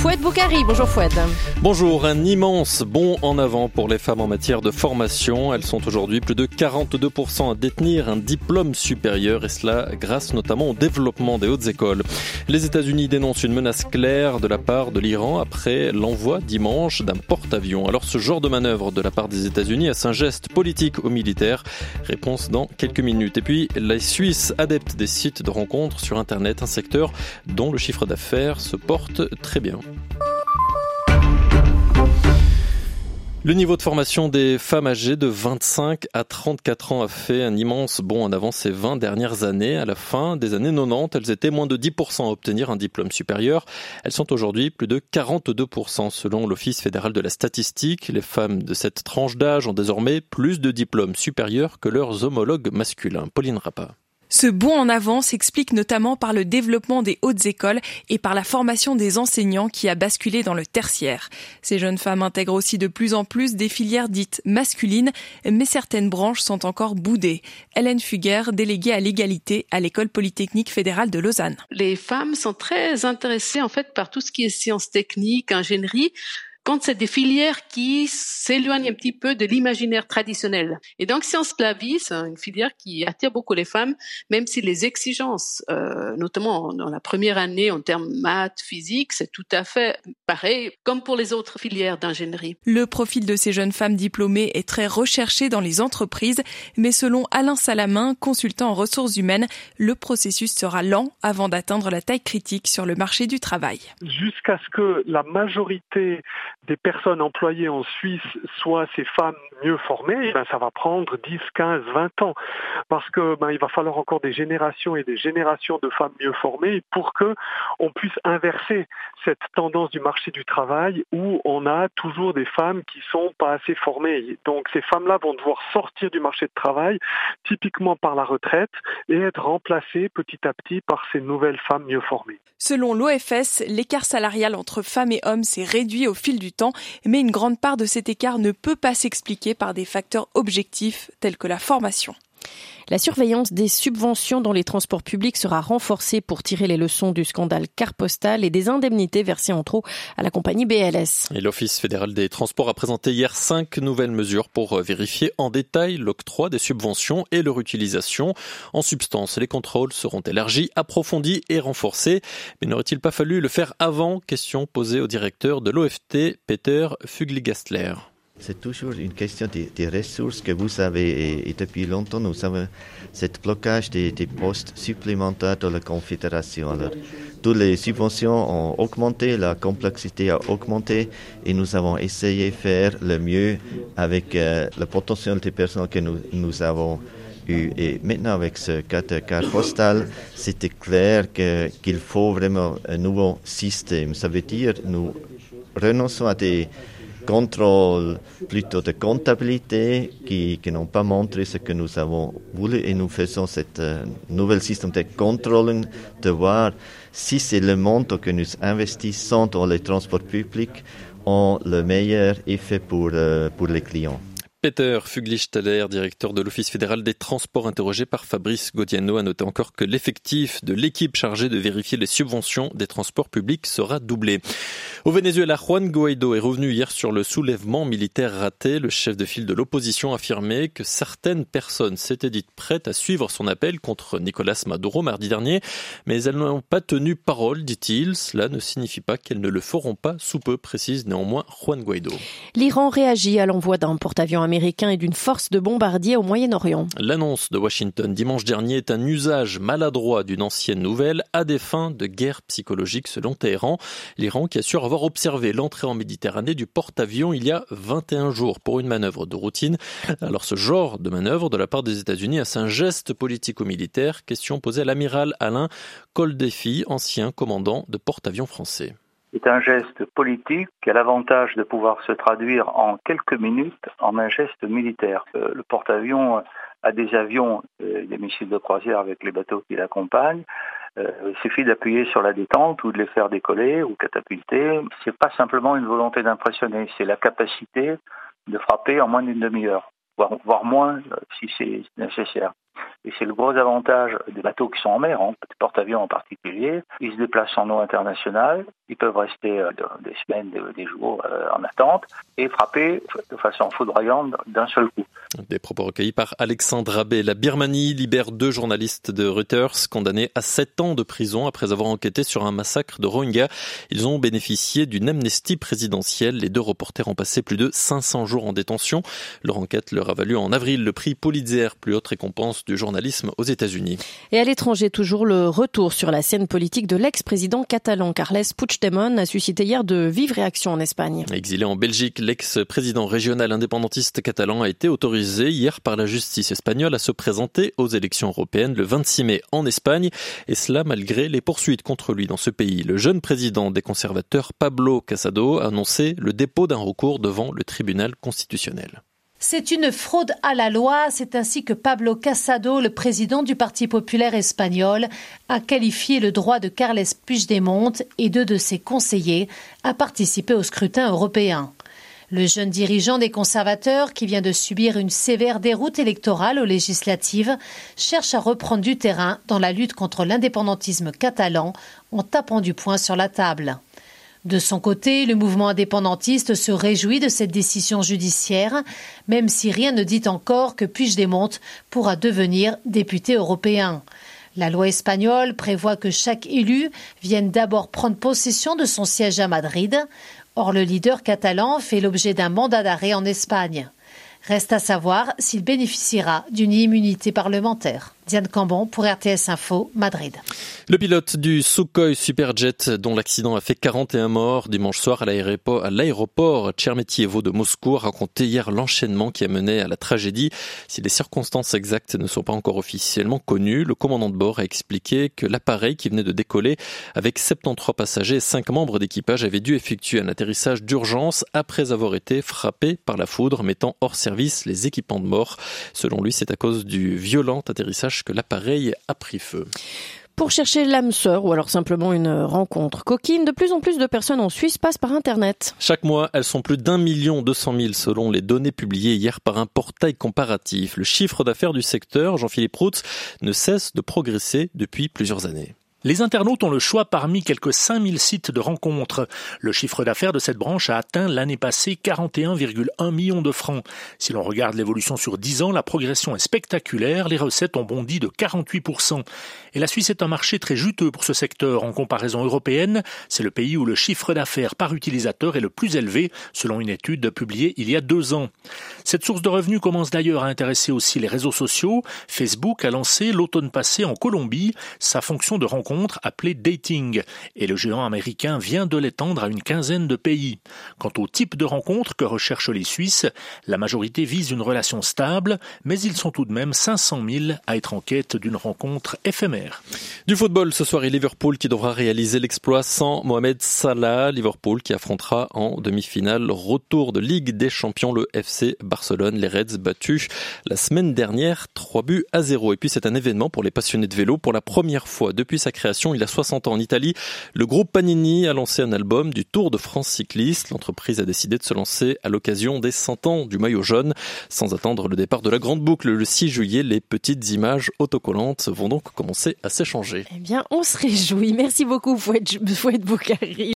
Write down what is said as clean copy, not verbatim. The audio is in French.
Fouad Boukari. Bonjour Fouad. Bonjour, un immense bond en avant pour les femmes en matière de formation. Elles sont aujourd'hui plus de 42% à détenir un diplôme supérieur et cela grâce notamment au développement des hautes écoles. Les États-Unis dénoncent une menace claire de la part de l'Iran après l'envoi dimanche d'un porte-avions. Alors ce genre de manœuvre de la part des États-Unis est-ce un geste politique ou militaire? Réponse dans quelques minutes. Et puis les Suisses adeptes des sites de rencontres sur Internet, un secteur dont le chiffre d'affaires se porte très bien. Le niveau de formation des femmes âgées de 25 à 34 ans a fait un immense bond en avant ces 20 dernières années. À la fin des années 90, elles étaient moins de 10% à obtenir un diplôme supérieur. Elles sont aujourd'hui plus de 42% selon l'Office fédéral de la statistique. Les femmes de cette tranche d'âge ont désormais plus de diplômes supérieurs que leurs homologues masculins. Pauline Rappa. Ce bond en avant s'explique notamment par le développement des hautes écoles et par la formation des enseignants qui a basculé dans le tertiaire. Ces jeunes femmes intègrent aussi de plus en plus des filières dites masculines, mais certaines branches sont encore boudées. Hélène Fugger, déléguée à l'égalité à l'École polytechnique fédérale de Lausanne. Les femmes sont très intéressées en fait par tout ce qui est sciences techniques, ingénierie, quand c'est des filières qui s'éloignent un petit peu de l'imaginaire traditionnel. Et donc, Sciences de la vie, c'est une filière qui attire beaucoup les femmes, même si les exigences, notamment dans la première année en termes maths, physique, c'est tout à fait pareil, comme pour les autres filières d'ingénierie. Le profil de ces jeunes femmes diplômées est très recherché dans les entreprises, mais selon Alain Salamin, consultant en ressources humaines, le processus sera lent avant d'atteindre la taille critique sur le marché du travail. Jusqu'à ce que la majorité des personnes employées en Suisse soient ces femmes mieux formées, ça va prendre 10, 15, 20 ans. Parce que il va falloir encore des générations et des générations de femmes mieux formées pour que on puisse inverser cette tendance du marché du travail où on a toujours des femmes qui sont pas assez formées. Donc ces femmes-là vont devoir sortir du marché de travail, typiquement par la retraite, et être remplacées petit à petit par ces nouvelles femmes mieux formées. Selon l'OFS, l'écart salarial entre femmes et hommes s'est réduit au fil du temps, mais une grande part de cet écart ne peut pas s'expliquer par des facteurs objectifs tels que la formation. La surveillance des subventions dans les transports publics sera renforcée pour tirer les leçons du scandale Carte Postale et des indemnités versées en trop à la compagnie BLS. Et l'Office fédéral des transports a présenté hier 5 nouvelles mesures pour vérifier en détail l'octroi des subventions et leur utilisation. En substance, les contrôles seront élargis, approfondis et renforcés. Mais n'aurait-il pas fallu le faire avant? Question posée au directeur de l'OFT, Peter Fugli-Gastler. C'est toujours une question des ressources que vous avez et depuis longtemps nous avons ce blocage des postes supplémentaires dans la Confédération. Alors, toutes les subventions ont augmenté, la complexité a augmenté et nous avons essayé de faire le mieux avec le potentiel des personnes que nous avons eu. Et maintenant avec ce carte postale, c'était clair qu'il faut vraiment un nouveau système. Ça veut dire nous renonçons à des contrôle plutôt de comptabilité qui n'ont pas montré ce que nous avons voulu et nous faisons cette nouvel système de contrôle de voir si c'est le montant que nous investissons dans les transports publics ont le meilleur effet pour les clients. Peter Fugli-Gastler, directeur de l'Office fédéral des transports, interrogé par Fabrice Godiano, a noté encore que l'effectif de l'équipe chargée de vérifier les subventions des transports publics sera doublé. Au Venezuela, Juan Guaidó est revenu hier sur le soulèvement militaire raté. Le chef de file de l'opposition affirmait que certaines personnes s'étaient dites prêtes à suivre son appel contre Nicolás Maduro mardi dernier, mais elles n'ont pas tenu parole, dit-il. Cela ne signifie pas qu'elles ne le feront pas sous peu, précise néanmoins Juan Guaidó. L'Iran réagit à l'envoi d'un porte-avions américain et d'une force de bombardiers au Moyen-Orient. L'annonce de Washington dimanche dernier est un usage maladroit d'une ancienne nouvelle à des fins de guerre psychologique selon Téhéran. L'Iran qui assure avoir observé l'entrée en Méditerranée du porte-avions il y a 21 jours pour une manœuvre de routine. Alors ce genre de manœuvre de la part des États-Unis est un geste politico-militaire? Question posée à l'amiral Alain Koldefi, ancien commandant de porte-avions français. C'est un geste politique qui a l'avantage de pouvoir se traduire en quelques minutes en un geste militaire. Le porte-avions a des avions, des missiles de croisière avec les bateaux qui l'accompagnent. Il suffit d'appuyer sur la détente ou de les faire décoller ou catapulter. C'est pas simplement une volonté d'impressionner, c'est la capacité de frapper en moins d'une demi-heure. voire moins si c'est nécessaire. Et c'est le gros avantage des bateaux qui sont en mer, des porte-avions en particulier. Ils se déplacent en eau internationale, ils peuvent rester des semaines, des jours en attente et frapper de façon foudroyante d'un seul coup. Des propos recueillis par Alexandre Abbé. La Birmanie libère 2 journalistes de Reuters condamnés à 7 ans de prison après avoir enquêté sur un massacre de Rohingyas. Ils ont bénéficié d'une amnistie présidentielle. Les 2 reporters ont passé plus de 500 jours en détention. Leur enquête leur a valu en avril le prix Pulitzer, plus haute récompense du journalisme aux États-Unis. Et à l'étranger, toujours le retour sur la scène politique de l'ex-président catalan Carles Puigdemont a suscité hier de vives réactions en Espagne. Exilé en Belgique, l'ex-président régional indépendantiste catalan a été autorisé hier par la justice espagnole à se présenter aux élections européennes le 26 mai en Espagne, et cela malgré les poursuites contre lui dans ce pays. Le jeune président des conservateurs, Pablo Casado, a annoncé le dépôt d'un recours devant le tribunal constitutionnel. C'est une fraude à la loi, c'est ainsi que Pablo Casado, le président du Parti populaire espagnol, a qualifié le droit de Carles Puigdemont et 2 de ses conseillers à participer au scrutin européen. Le jeune dirigeant des conservateurs, qui vient de subir une sévère déroute électorale aux législatives, cherche à reprendre du terrain dans la lutte contre l'indépendantisme catalan en tapant du poing sur la table. De son côté, le mouvement indépendantiste se réjouit de cette décision judiciaire, même si rien ne dit encore que Puigdemont pourra devenir député européen. La loi espagnole prévoit que chaque élu vienne d'abord prendre possession de son siège à Madrid. Or, le leader catalan fait l'objet d'un mandat d'arrêt en Espagne. Reste à savoir s'il bénéficiera d'une immunité parlementaire. Diane Cambon pour RTS Info, Madrid. Le pilote du Sukhoi Superjet, dont l'accident a fait 41 morts dimanche soir à l'aéroport Sheremetyevo de Moscou, a raconté hier l'enchaînement qui a mené à la tragédie. Si les circonstances exactes ne sont pas encore officiellement connues, le commandant de bord a expliqué que l'appareil qui venait de décoller avec 73 passagers et 5 membres d'équipage avait dû effectuer un atterrissage d'urgence après avoir été frappé par la foudre, mettant hors service les équipements de bord. Selon lui, c'est à cause du violent atterrissage que l'appareil a pris feu. Pour chercher l'âme sœur ou alors simplement une rencontre coquine, de plus en plus de personnes en Suisse passent par Internet. Chaque mois, elles sont plus d'1 200 000 selon les données publiées hier par un portail comparatif. Le chiffre d'affaires du secteur, Jean-Philippe Routz, ne cesse de progresser depuis plusieurs années. Les internautes ont le choix parmi quelques 5000 sites de rencontres. Le chiffre d'affaires de cette branche a atteint l'année passée 41,1 millions de francs. Si l'on regarde l'évolution sur 10 ans, la progression est spectaculaire. Les recettes ont bondi de 48%. Et la Suisse est un marché très juteux pour ce secteur. En comparaison européenne, c'est le pays où le chiffre d'affaires par utilisateur est le plus élevé, selon une étude publiée il y a 2 ans. Cette source de revenus commence d'ailleurs à intéresser aussi les réseaux sociaux. Facebook a lancé l'automne passé en Colombie sa fonction de rencontre appelée dating, et le géant américain vient de l'étendre à une quinzaine de pays. Quant au type de rencontre que recherchent les Suisses, la majorité vise une relation stable, mais ils sont tout de même 500 000 à être en quête d'une rencontre éphémère. Du football ce soir, et Liverpool qui devra réaliser l'exploit sans Mohamed Salah. Liverpool qui affrontera en demi-finale retour de Ligue des Champions le FC Barcelone. Les Reds battus la semaine dernière 3-0. Et puis c'est un événement pour les passionnés de vélo. Pour la première fois depuis sa création, il a 60 ans en Italie, le groupe Panini a lancé un album du Tour de France cycliste. L'entreprise a décidé de se lancer à l'occasion des 100 ans du maillot jaune. Sans attendre le départ de la Grande Boucle le 6 juillet, les petites images autocollantes vont donc commencer à s'échanger. Eh bien, on se réjouit. Merci beaucoup, Fouad Boukari.